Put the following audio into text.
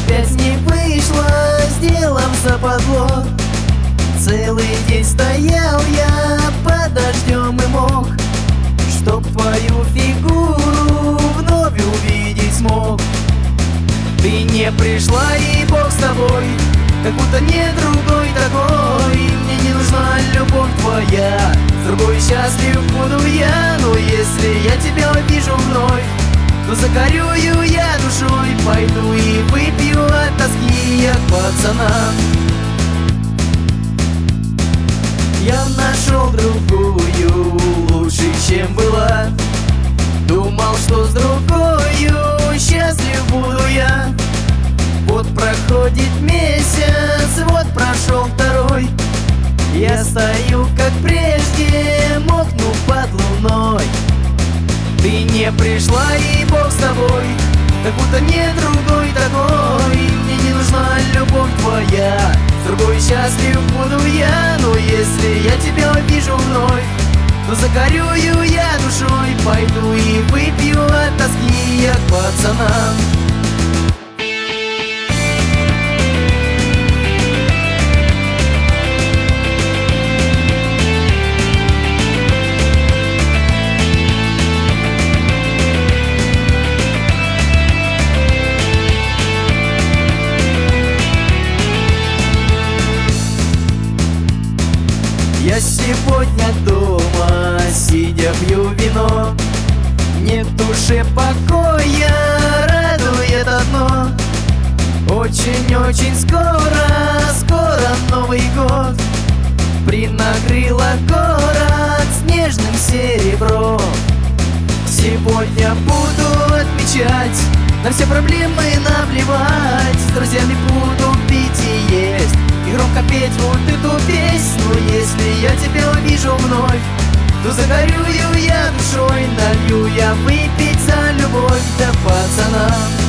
опять не вышло, сделав западло. Целый день стоял я под дождем и мог, чтоб твою фигуру вновь увидеть смог. Ты не пришла, и Бог с тобой, как будто нет другой такой. Мне не нужна любовь твоя, с другой счастлив буду я. Но если я тебя увижу вновь, то загорюю я душой. Пойду и выпью от тоски я к пацанам. Я нашел другую, лучше, чем была. Думал, что с другою счастлив буду я. Вот проходит месяц, вот прошел второй. Я стою, как прежде, мокну под луной. Ты не пришла, и Бог с тобой, как будто нет другой такой. Мне не нужна любовь твоя, с другой счастлив буду я. Но если я тебя увижу вновь, то загорюю я душой. Пойду и выпью от тоски я к пацанам. Я сегодня дома, сидя пью вино. Нет в душе покоя, радует одно. Очень-очень скоро Новый год принакрыло город снежным серебром. Сегодня буду отмечать, на все проблемы наплевать. С друзьями буду пить и есть, и громко петь вот эту песню. Если я тебя увижу вновь, то загорюю я душой. Налью я выпить за любовь, да пацанам.